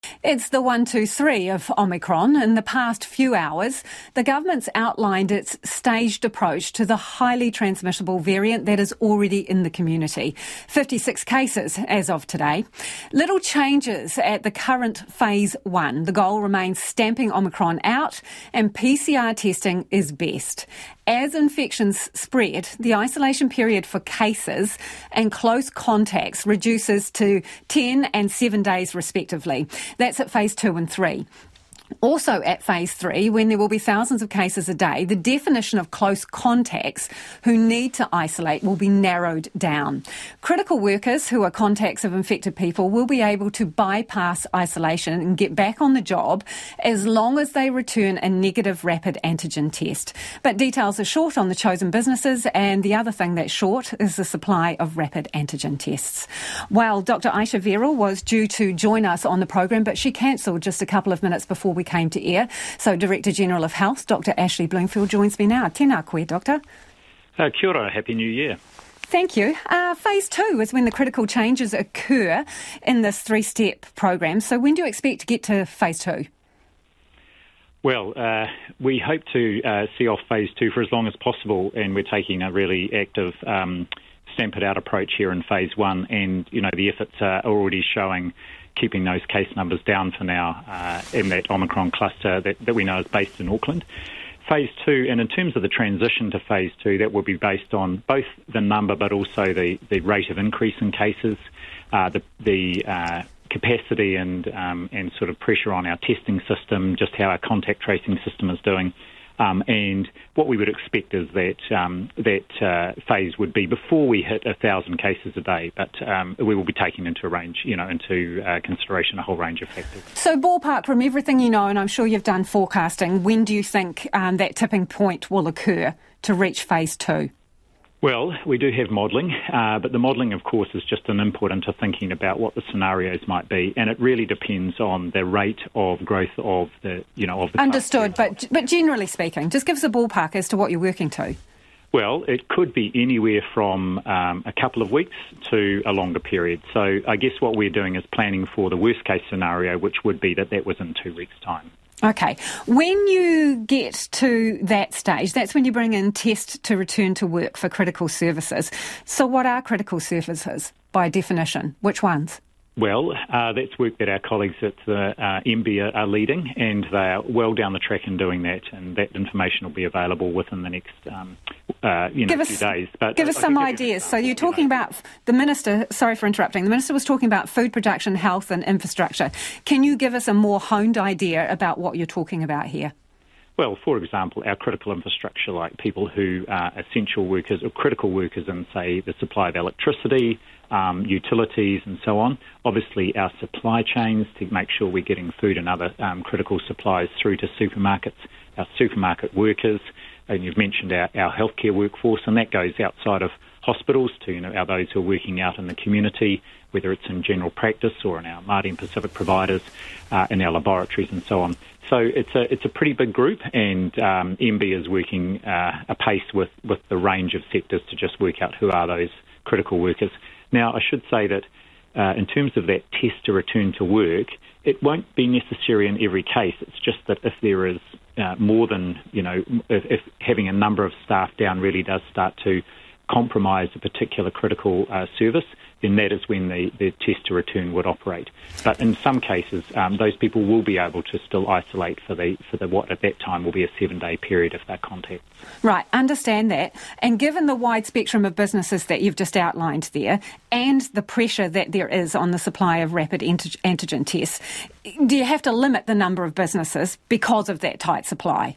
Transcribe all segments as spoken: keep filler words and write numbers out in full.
It's the one two three of Omicron. In the past few hours, the government's outlined its staged approach to the highly transmissible variant that is already in the community. fifty-six cases as of today. Little changes at the current phase one. The goal remains stamping Omicron out, and P C R testing is best. As infections spread, the isolation period for cases and close contacts reduces to ten and seven days respectively. That's at phase two and three. Also at phase three, when there will be thousands of cases a day, the definition of close contacts who need to isolate will be narrowed down. Critical workers who are contacts of infected people will be able to bypass isolation and get back on the job as long as they return a negative rapid antigen test. But details are short on the chosen businesses, and the other thing that's short is the supply of rapid antigen tests. Well, Doctor Aisha Verrall was due to join us on the program, but she cancelled just a couple of minutes before we came to air. So Director General of Health, Doctor Ashley Bloomfield, joins me now. Tēnā koe, Doctor. Uh, kia ora, Happy New Year. Thank you. Uh, phase two is when the critical changes occur in this three-step program. So when do you expect to get to phase two? Well, uh, we hope to uh, see off phase two for as long as possible, and we're taking a really active um, stamp it out approach here in phase one, and, you know, the efforts are already showing keeping those case numbers down for now uh, in that Omicron cluster that, that we know is based in Auckland. Phase two, and in terms of the transition to phase two, that will be based on both the number but also the, the rate of increase in cases, uh, the, the uh, capacity and um, and sort of pressure on our testing system, just how our contact tracing system is doing. Um, and what we would expect is that um, that uh, phase would be before we hit a thousand cases a day, but um, we will be taking into a range, you know, into uh, consideration a whole range of factors. So, ballpark, from everything you know, and I'm sure you've done forecasting, when do you think um, that tipping point will occur to reach phase two? Well, we do have modelling, uh, but the modelling, of course, is just an input into thinking about what the scenarios might be, and it really depends on the rate of growth of the, you know, of the. Understood, but but generally speaking, just give us a ballpark as to what you're working to. Well, it could be anywhere from um, a couple of weeks to a longer period. So I guess what we're doing is planning for the worst case scenario, which would be that that was in two weeks' time. Okay. When you get to that stage, that's when you bring in test to return to work for critical services. So what are critical services by definition? Which ones? Well, uh, that's work that our colleagues at the uh, M B A are leading, and they are well down the track in doing that, and that information will be available within the next um, uh, you know, give us, few days. But give us I some ideas. So you're talking you know. about the Minister, sorry for interrupting, the Minister was talking about food production, health and infrastructure. Can you give us a more honed idea about what you're talking about here? Well, for example, our critical infrastructure, like people who are essential workers or critical workers in, say, the supply of electricity, um, utilities and so on. Obviously, our supply chains to make sure we're getting food and other um, critical supplies through to supermarkets, our supermarket workers, and you've mentioned our, our healthcare workforce, and that goes outside of hospitals to, you know, our those who are working out in the community, whether it's in general practice or in our Māori and Pacific providers, uh, in our laboratories and so on. So it's a it's a pretty big group, and um, M B is working uh, apace with, with the range of sectors to just work out who are those critical workers. Now, I should say that uh, in terms of that test to return to work, it won't be necessary in every case. It's just that if there is uh, more than, you know, if, if having a number of staff down really does start to compromise a particular critical uh, service, then that is when the, the test to return would operate. But in some cases, um, those people will be able to still isolate for the for the what at that time will be a seven-day period if they're contacts. Right, understand that. And given the wide spectrum of businesses that you've just outlined there, and the pressure that there is on the supply of rapid antigen tests, do you have to limit the number of businesses because of that tight supply?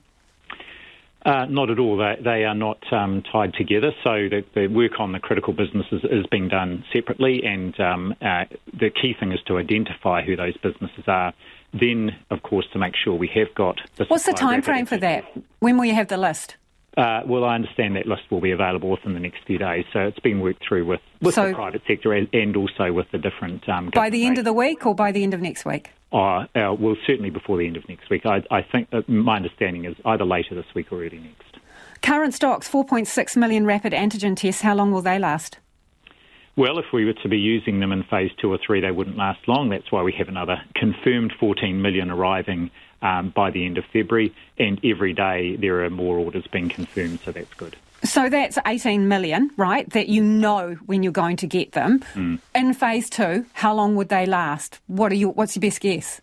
Uh, not at all. They, they are not um, tied together, so the, the work on the critical businesses is being done separately, and um, uh, the key thing is to identify who those businesses are. Then, of course, to make sure we have got... The What's the time frame for that? When will you have the list? Uh, well, I understand that list will be available within the next few days, so it's been worked through with, with so, the private sector and, and also with the different... Um, by the end of the week or by the end of next week? Uh, uh, well, certainly before the end of next week. I, I think uh, my understanding is either later this week or early next. Current stocks, four point six million rapid antigen tests. How long will they last? Well, if we were to be using them in phase two or three, they wouldn't last long. That's why we have another confirmed fourteen million arriving um, by the end of February, and every day there are more orders being confirmed, so that's good. So that's eighteen million, right, that you know when you're going to get them. Mm. In phase two, how long would they last? What are you? What's your best guess?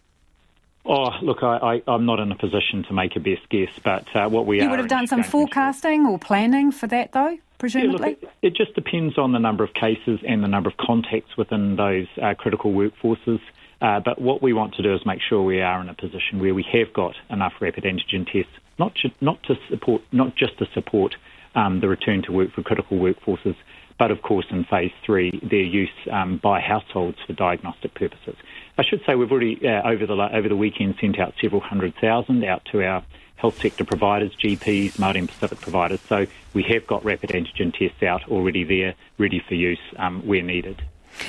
Oh, look, I, I, I'm not in a position to make a best guess, but uh, what we you are... You would have done some forecasting or planning for that, though, presumably? Yeah, look, it, it just depends on the number of cases and the number of contacts within those uh, critical workforces. Uh, but what we want to do is make sure we are in a position where we have got enough rapid antigen tests, not ju- not to support, not just to support um, the return to work for critical workforces, but of course in phase three, their use um, by households for diagnostic purposes. I should say we've already, uh, over the over the weekend, sent out several hundred thousand out to our health sector providers, G Ps, Māori and Pacific providers. So we have got rapid antigen tests out already there, ready for use um, where needed.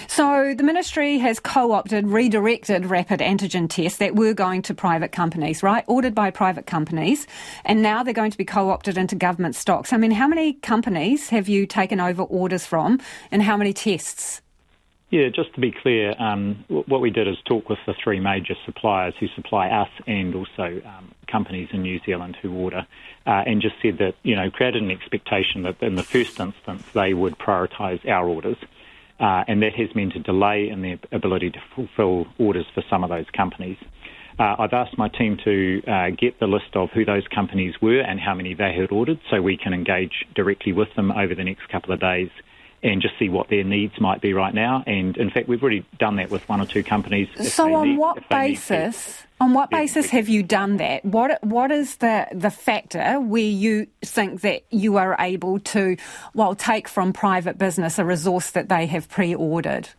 So the ministry has co-opted, redirected rapid antigen tests that were going to private companies, right? Ordered by private companies, and now they're going to be co-opted into government stocks. I mean, how many companies have you taken over orders from, and how many tests? Yeah, just to be clear, um, what we did is talk with the three major suppliers who supply us and also um, companies in New Zealand who order, uh, and just said that, you know, created an expectation that in the first instance they would prioritise our orders. Uh, and that has meant a delay in their ability to fulfil orders for some of those companies. Uh, I've asked my team to uh, get the list of who those companies were and how many they had ordered so we can engage directly with them over the next couple of days and just see what their needs might be right now. And in fact, we've already done that with one or two companies. So on what basis? On what basis have you done that? What What is the, the factor where you think that you are able to, well, take from private business a resource that they have pre-ordered?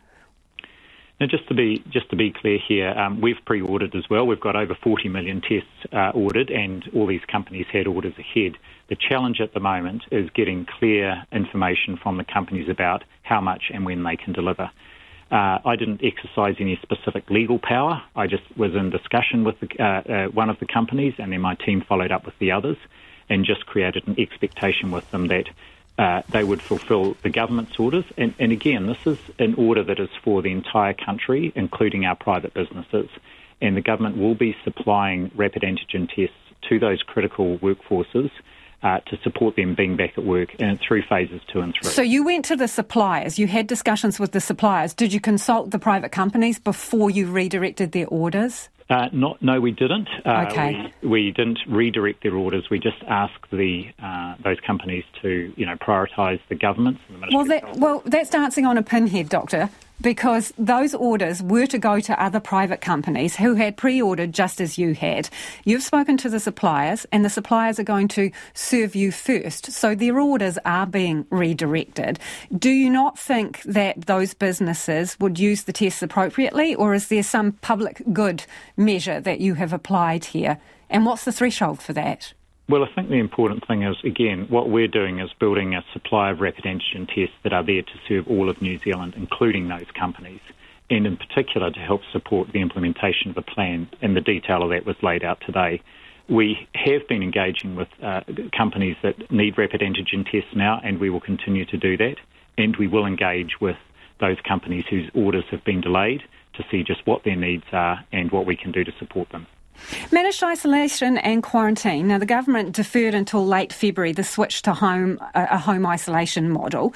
Now, just to be just to be clear here, um, we've pre-ordered as well. We've got over forty million tests uh, ordered, and all these companies had orders ahead. The challenge at the moment is getting clear information from the companies about how much and when they can deliver. Uh, I didn't exercise any specific legal power. I just was in discussion with the, uh, uh, one of the companies, and then my team followed up with the others and just created an expectation with them that uh, they would fulfil the government's orders. And, and again, this is an order that is for the entire country, including our private businesses. And the government will be supplying rapid antigen tests to those critical workforces Uh, to support them being back at work and through phases two and three. So you went to the suppliers, you had discussions with the suppliers. Did you consult the private companies before you redirected their orders? Uh, not, no, we didn't. Uh, okay. We, we didn't redirect their orders. We just asked the uh, those companies to, you know, prioritise the governments and the Ministry well, that, of Health. Well, that's dancing on a pinhead, Doctor, because those orders were to go to other private companies who had pre-ordered just as you had. You've spoken to the suppliers, and the suppliers are going to serve you first, so their orders are being redirected. Do you not think that those businesses would use the tests appropriately, or is there some public good measure that you have applied here? And what's the threshold for that? Well, I think the important thing is, again, what we're doing is building a supply of rapid antigen tests that are there to serve all of New Zealand, including those companies, and in particular to help support the implementation of the plan, and the detail of that was laid out today. We have been engaging with uh, companies that need rapid antigen tests now, and we will continue to do that, and we will engage with those companies whose orders have been delayed to see just what their needs are and what we can do to support them. Managed isolation and quarantine. Now, the government deferred until late February the switch to home a home isolation model.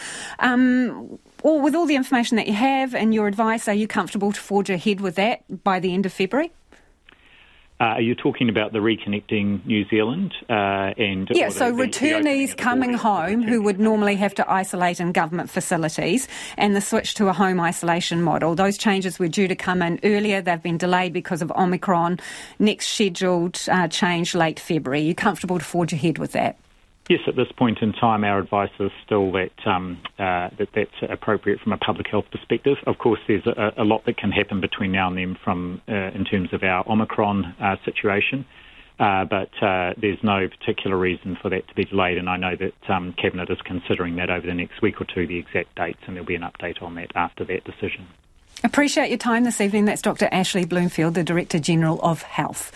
Um, or with all the information that you have and your advice, are you comfortable to forge ahead with that by the end of February? Uh, are you talking about the Reconnecting New Zealand? Uh, and yeah, the, so the, returnees the coming home who would normally have to isolate in government facilities, and the switch to a home isolation model. Those changes were due to come in earlier. They've been delayed because of Omicron. Next scheduled uh, change late February. Are you comfortable to forge ahead with that? Yes, at this point in time, our advice is still that um, uh, that that's appropriate from a public health perspective. Of course, there's a, a lot that can happen between now and then from uh, in terms of our Omicron uh, situation, uh, but uh, there's no particular reason for that to be delayed, and I know that um, Cabinet is considering that over the next week or two, the exact dates, and there'll be an update on that after that decision. Appreciate your time this evening. That's Doctor Ashley Bloomfield, the Director General of Health.